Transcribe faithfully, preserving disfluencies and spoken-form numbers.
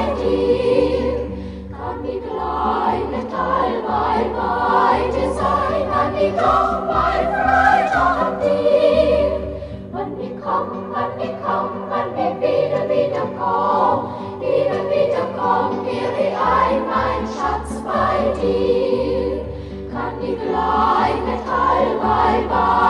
bei dir. Kann die kleine Teilweil bei dir sein, kann die doch mal Freude an dir. Wenn wir kommen, wenn wir kommen, wenn wir wieder, wieder kommen, wieder, wieder kommen, wir ein, mein Schatz bei dir. Kann die kleine Teilweil bei